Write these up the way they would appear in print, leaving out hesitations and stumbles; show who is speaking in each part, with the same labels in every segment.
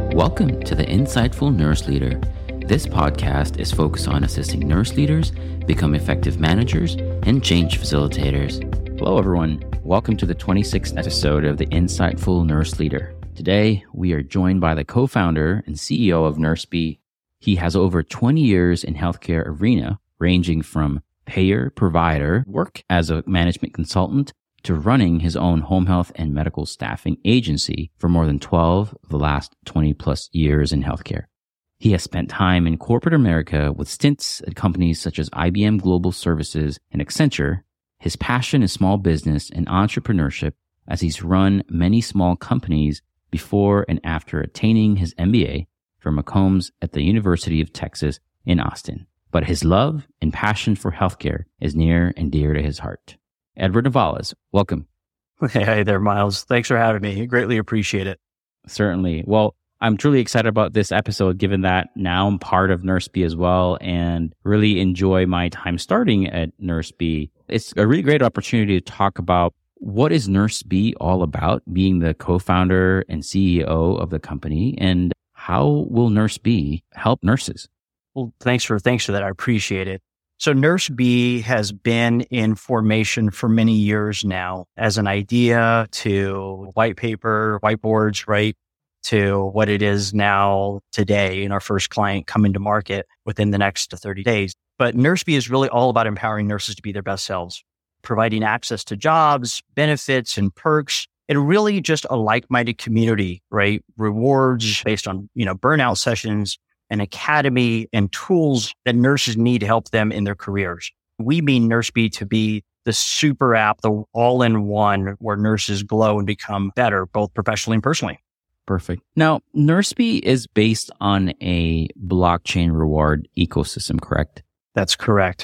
Speaker 1: Welcome to the Insightful Nurse Leader. This podcast is focused on assisting nurse leaders become effective managers and change facilitators. Hello, everyone. Welcome to the 26th episode of the Insightful Nurse Leader. Today, we are joined by the co-founder and CEO of NurseBee. He has over 20 years in healthcare arena, ranging from payer, provider, work as a management consultant, to running his own home health and medical staffing agency for more than 12 of the last 20 plus years in healthcare. He has spent time in corporate America with stints at companies such as IBM Global Services and Accenture. His passion is small business and entrepreneurship, as he's run many small companies before and after attaining his MBA from McCombs at the University of Texas in Austin. But his love and passion for healthcare is near and dear to his heart. Edward Navales, welcome.
Speaker 2: Hey there, Miles. Thanks for having me. Greatly appreciate it.
Speaker 1: Certainly. Well, I'm truly excited about this episode, given that now I'm part of NurseBee as well and really enjoy my time starting at NurseBee. It's a really great opportunity to talk about what is NurseBee all about, being the co-founder and CEO of the company, and how will NurseBee help nurses?
Speaker 2: Well, thanks for that. I appreciate it. So NurseBee has been in formation for many years now, as an idea to white paper, whiteboards, right, to what it is now today, and our first client coming to market within the next 30 days. But NurseBee is really all about empowering nurses to be their best selves, providing access to jobs, benefits, and perks, and really just a like-minded community, right? Rewards based on, burnout sessions, an academy, and tools that nurses need to help them in their careers. We mean NurseBee to be the super app, the all-in-one where nurses glow and become better, both professionally and personally.
Speaker 1: Perfect. Now, NurseBee is based on a blockchain reward ecosystem, correct?
Speaker 2: That's correct.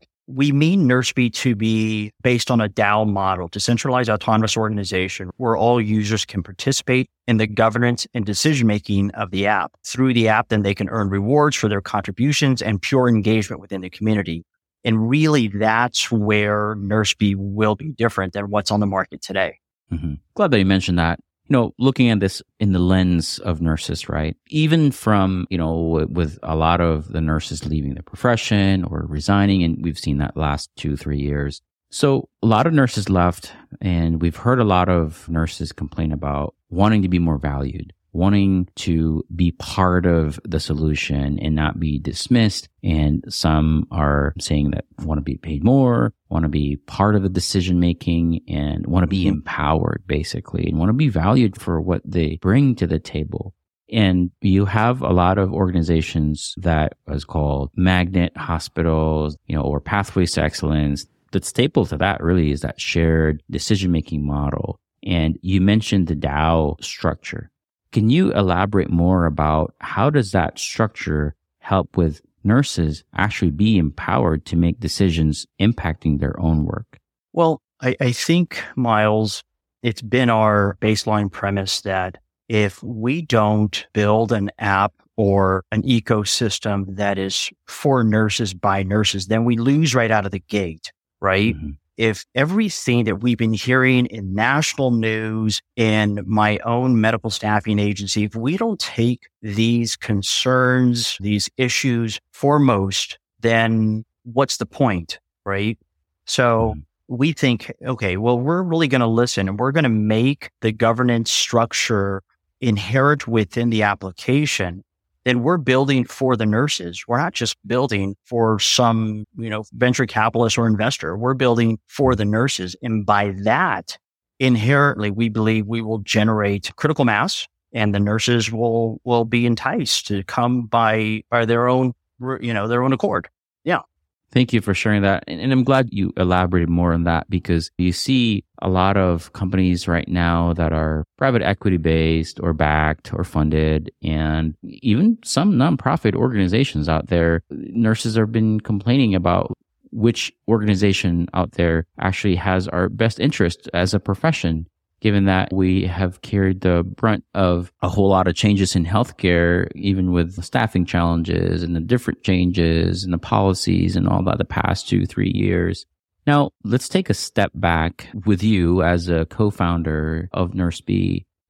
Speaker 2: We mean NurseBee to be based on a DAO model, decentralized autonomous organization, where all users can participate in the governance and decision-making of the app. Through the app, then they can earn rewards for their contributions and pure engagement within the community. And really, that's where NurseBee will be different than what's on the market today.
Speaker 1: Mm-hmm. Glad that you mentioned that. Looking at this in the lens of nurses, right? Even from, with a lot of the nurses leaving the profession or resigning, and we've seen that last 2-3 years. So a lot of nurses left, and we've heard a lot of nurses complain about wanting to be more valued, wanting to be part of the solution and not be dismissed. And some are saying that want to be paid more, want to be part of the decision making, and want to be empowered, basically, and want to be valued for what they bring to the table. And you have a lot of organizations that is called magnet hospitals, or pathways to excellence. The staple to that really is that shared decision-making model. And you mentioned the DAO structure. Can you elaborate more about how does that structure help with nurses actually be empowered to make decisions impacting their own work?
Speaker 2: Well, I think, Miles, it's been our baseline premise that if we don't build an app or an ecosystem that is for nurses by nurses, then we lose right out of the gate, right? Mm-hmm. If everything that we've been hearing in national news, in my own medical staffing agency, if we don't take these concerns, these issues foremost, then what's the point, right? So we think, okay, well, we're really going to listen, and we're going to make the governance structure inherent within the application. Then we're building for the nurses. We're not just building for some, venture capitalist or investor. We're building for the nurses. And by that, inherently, we believe we will generate critical mass, and the nurses will be enticed to come by their own, their own accord. Yeah.
Speaker 1: Thank you for sharing that. And I'm glad you elaborated more on that, because you see a lot of companies right now that are private equity based or backed or funded, and even some nonprofit organizations out there. Nurses have been complaining about which organization out there actually has our best interest as a profession, given that we have carried the brunt of a whole lot of changes in healthcare, even with staffing challenges and the different changes and the policies and all that the past 2-3 years. Now, let's take a step back with you as a co-founder of NurseBee.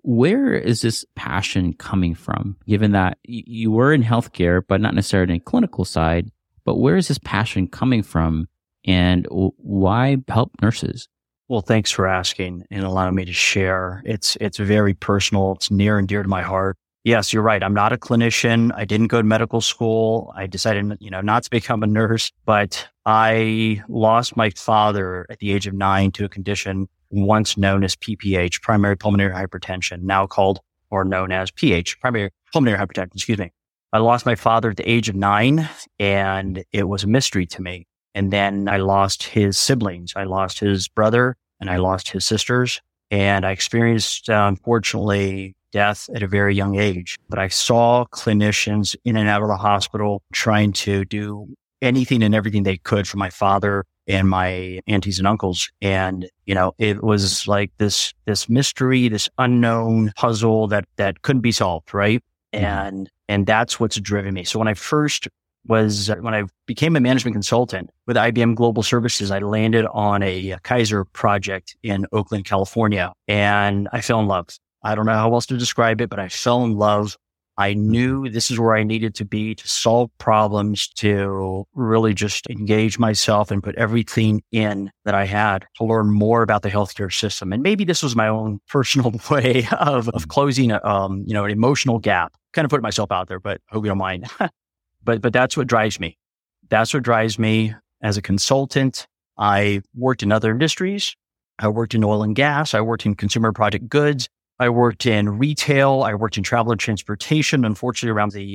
Speaker 1: where is this passion coming from? Given that you were in healthcare, but not necessarily in the clinical side, but where is this passion coming from, and why help nurses?
Speaker 2: Well, thanks for asking and allowing me to share. It's very personal. It's near and dear to my heart. Yes, you're right. I'm not a clinician. I didn't go to medical school. I decided, not to become a nurse, but I lost my father at the age of 9 to a condition once known as PPH, primary pulmonary hypertension, now called or known as PH, primary pulmonary hypertension, excuse me. I lost my father at the age of 9, and it was a mystery to me. And then I lost his siblings. I lost his brother and I lost his sisters. And I experienced, unfortunately, death at a very young age. But I saw clinicians in and out of the hospital trying to do anything and everything they could for my father and my aunties and uncles. And, it was like this mystery, this unknown puzzle that couldn't be solved, right? And that's what's driven me. So when I became a management consultant with IBM Global Services, I landed on a Kaiser project in Oakland, California, and I fell in love. I don't know how else to describe it, but I fell in love. I knew this is where I needed to be to solve problems, to really just engage myself and put everything in that I had to learn more about the healthcare system. And maybe this was my own personal way of closing an emotional gap. Kind of put myself out there, but hope you don't mind. But that's what drives me. That's what drives me as a consultant. I worked in other industries. I worked in oil and gas. I worked in consumer product goods. I worked in retail. I worked in travel and transportation, unfortunately, around the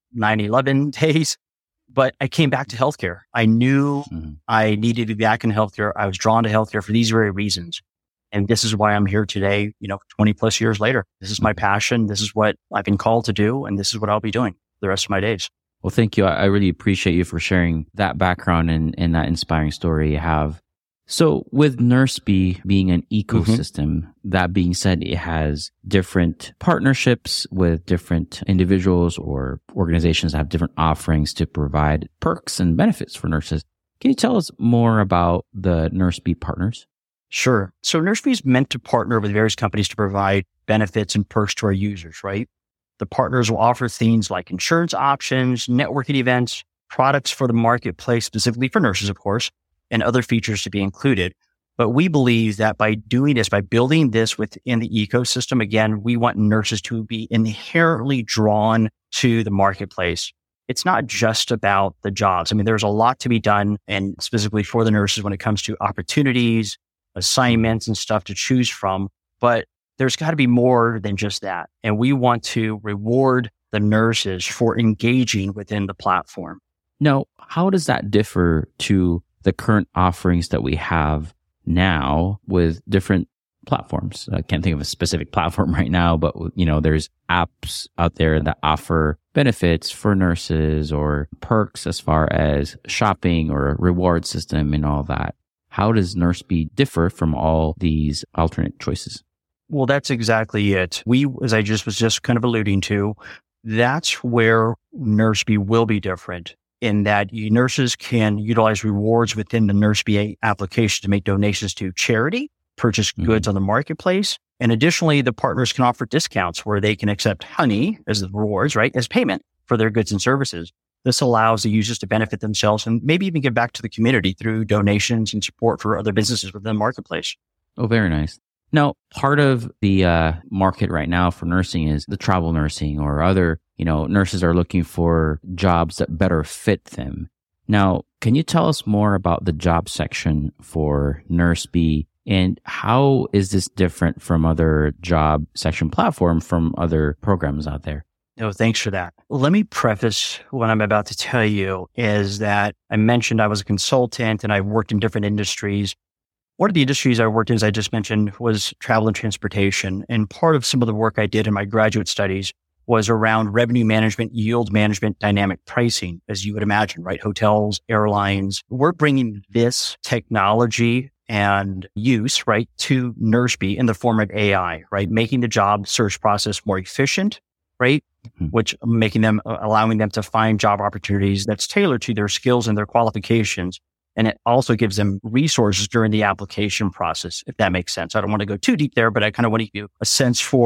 Speaker 2: 9/11 days. But I came back to healthcare. I knew I needed to be back in healthcare. I was drawn to healthcare for these very reasons. And this is why I'm here today, 20 plus years later. This is my passion. This is what I've been called to do. And this is what I'll be doing the rest of my days.
Speaker 1: Well, thank you. I really appreciate you for sharing that background and that inspiring story you have. So with NurseBee being an ecosystem, that being said, it has different partnerships with different individuals or organizations that have different offerings to provide perks and benefits for nurses. Can you tell us more about the NurseBee partners?
Speaker 2: Sure. So NurseBee is meant to partner with various companies to provide benefits and perks to our users, right? The partners will offer things like insurance options, networking events, products for the marketplace, specifically for nurses, of course, and other features to be included. But we believe that by doing this, by building this within the ecosystem, again, we want nurses to be inherently drawn to the marketplace. It's not just about the jobs. I mean, there's a lot to be done, and specifically for the nurses when it comes to opportunities, assignments, and stuff to choose from. But there's got to be more than just that. And we want to reward the nurses for engaging within the platform.
Speaker 1: Now, how does that differ to the current offerings that we have now with different platforms? I can't think of a specific platform right now, but there's apps out there that offer benefits for nurses or perks as far as shopping or a reward system and all that. How does NurseBee differ from all these alternate choices?
Speaker 2: Well, that's exactly it. We, as I was just kind of alluding to, that's where NurseBee will be different, in that nurses can utilize rewards within the NurseBee application to make donations to charity, purchase goods on the marketplace. And additionally, the partners can offer discounts where they can accept honey as the rewards, right, as payment for their goods and services. This allows the users to benefit themselves and maybe even give back to the community through donations and support for other businesses within the marketplace.
Speaker 1: Oh, very nice. Now, part of the market right now for nursing is the travel nursing, or other, nurses are looking for jobs that better fit them. Now, can you tell us more about the job section for NurseBee, and how is this different from other job section platform from other programs out there?
Speaker 2: No, thanks for that. Let me preface what I'm about to tell you is that I mentioned I was a consultant and I worked in different industries. One of the industries I worked in, as I just mentioned, was travel and transportation. And part of some of the work I did in my graduate studies was around revenue management, yield management, dynamic pricing, as you would imagine, right? Hotels, airlines. We're bringing this technology and use, right, to NurseBee in the form of AI, right? Making the job search process more efficient, right? Which allowing them to find job opportunities that's tailored to their skills and their qualifications. And it also gives them resources during the application process, if that makes sense. I don't want to go too deep there, but I kind of want to give you a sense for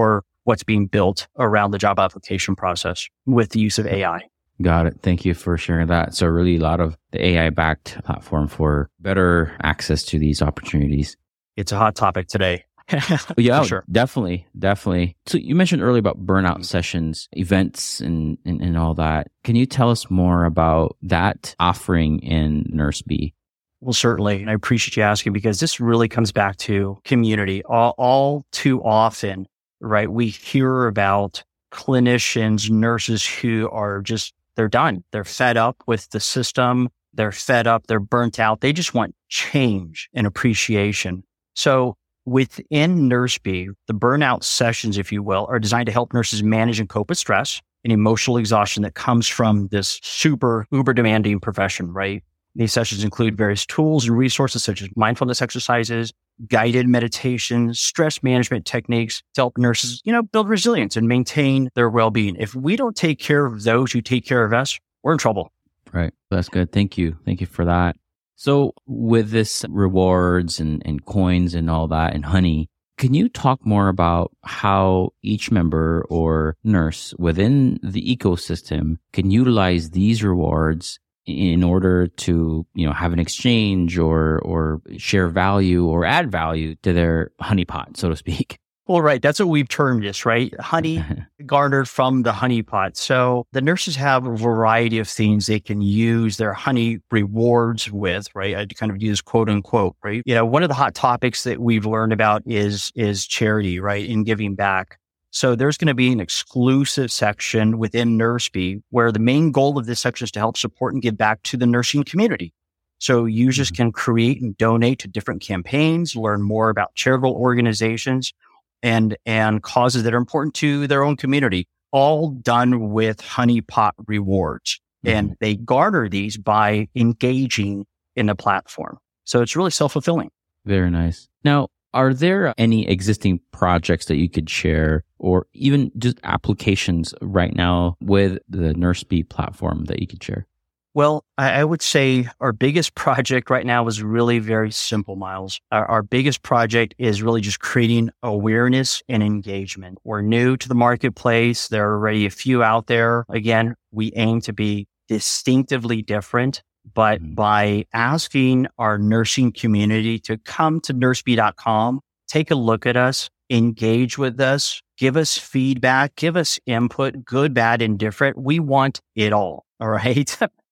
Speaker 2: what's being built around the job application process with the use of AI.
Speaker 1: Got it. Thank you for sharing that. So really a lot of the AI-backed platform for better access to these opportunities.
Speaker 2: It's a hot topic today.
Speaker 1: Yeah,
Speaker 2: sure.
Speaker 1: Definitely. So you mentioned earlier about burnout sessions, events, and all that. Can you tell us more about that offering in NurseBee?
Speaker 2: Well, certainly. And I appreciate you asking because this really comes back to community. All too often, right? We hear about clinicians, nurses who are they're done. They're fed up with the system. They're fed up. They're burnt out. They just want change and appreciation. So within NurseBee, the burnout sessions, if you will, are designed to help nurses manage and cope with stress and emotional exhaustion that comes from this uber demanding profession, right? These sessions include various tools and resources such as mindfulness exercises, guided meditation, stress management techniques to help nurses, build resilience and maintain their well-being. If we don't take care of those who take care of us, we're in trouble.
Speaker 1: Right. That's good. Thank you. Thank you for that. So with this rewards and coins and all that and honey, can you talk more about how each member or nurse within the ecosystem can utilize these rewards in order to, have an exchange or share value or add value to their honeypot, so to speak?
Speaker 2: Well, right. That's what we've termed this, right? Honey garnered from the honeypot. So the nurses have a variety of things they can use their honey rewards with, right? I kind of use quote unquote, right? One of the hot topics that we've learned about is charity, right? In giving back. So there's going to be an exclusive section within NurseBee where the main goal of this section is to help support and give back to the nursing community. So users can create and donate to different campaigns, learn more about charitable organizations and causes that are important to their own community, all done with honeypot rewards. And they garner these by engaging in the platform. So it's really self-fulfilling.
Speaker 1: Very nice. Now, are there any existing projects that you could share or even just applications right now with the NurseBee platform that you could share?
Speaker 2: Well, I would say our biggest project right now is really very simple, Miles. Our biggest project is really just creating awareness and engagement. We're new to the marketplace. There are already a few out there. Again, we aim to be distinctively different, but by asking our nursing community to come to nursebee.com, take a look at us, engage with us, give us feedback, give us input, good, bad, indifferent. We want it all. All right.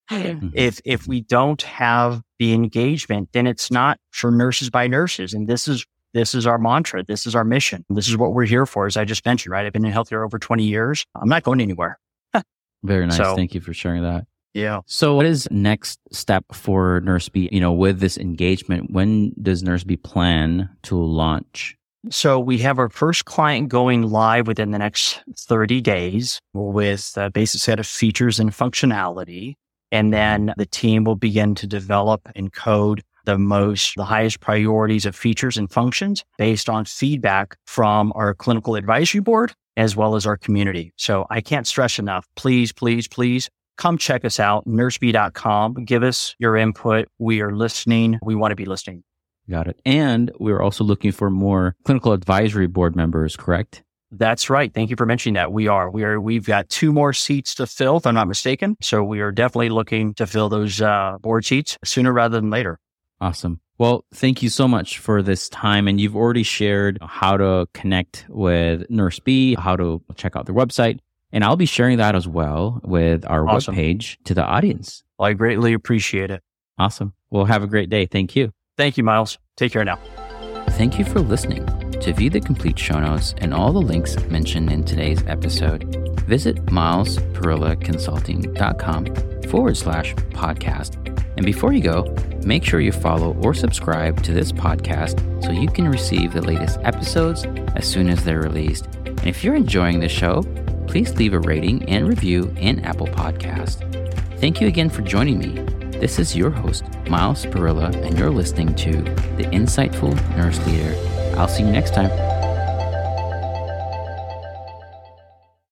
Speaker 2: If we don't have the engagement, then it's not for nurses by nurses. And this is our mantra. This is our mission. This is what we're here for. As I just mentioned, right? I've been in healthcare over 20 years. I'm not going anywhere.
Speaker 1: Very nice. Thank you for sharing that.
Speaker 2: Yeah.
Speaker 1: So what is next step for NurseBee? With this engagement, when does NurseBee plan to launch?
Speaker 2: So we have our first client going live within the next 30 days with a basic set of features and functionality. And then the team will begin to develop and code the highest priorities of features and functions based on feedback from our clinical advisory board, as well as our community. So I can't stress enough, please, please, please come check us out, nursebee.com. Give us your input. We are listening. We want to be listening.
Speaker 1: Got it. And we're also looking for more clinical advisory board members, correct?
Speaker 2: That's right. Thank you for mentioning that. We've got 2 more seats to fill, if I'm not mistaken. So we are definitely looking to fill those board seats sooner rather than later.
Speaker 1: Awesome. Well, thank you so much for this time. And you've already shared how to connect with NurseBee, how to check out their website. And I'll be sharing that as well with our webpage to the audience.
Speaker 2: Well, I greatly appreciate it.
Speaker 1: Awesome. Well, have a great day. Thank you.
Speaker 2: Thank you, Miles. Take care now.
Speaker 1: Thank you for listening. To view the complete show notes and all the links mentioned in today's episode, visit milesperulaconsulting.com/podcast. And before you go, make sure you follow or subscribe to this podcast so you can receive the latest episodes as soon as they're released. And if you're enjoying the show, please leave a rating and review in Apple Podcast. Thank you again for joining me. This is your host, Miles Perula, and you're listening to The Insightful Nurse Leader. I'll see you next time.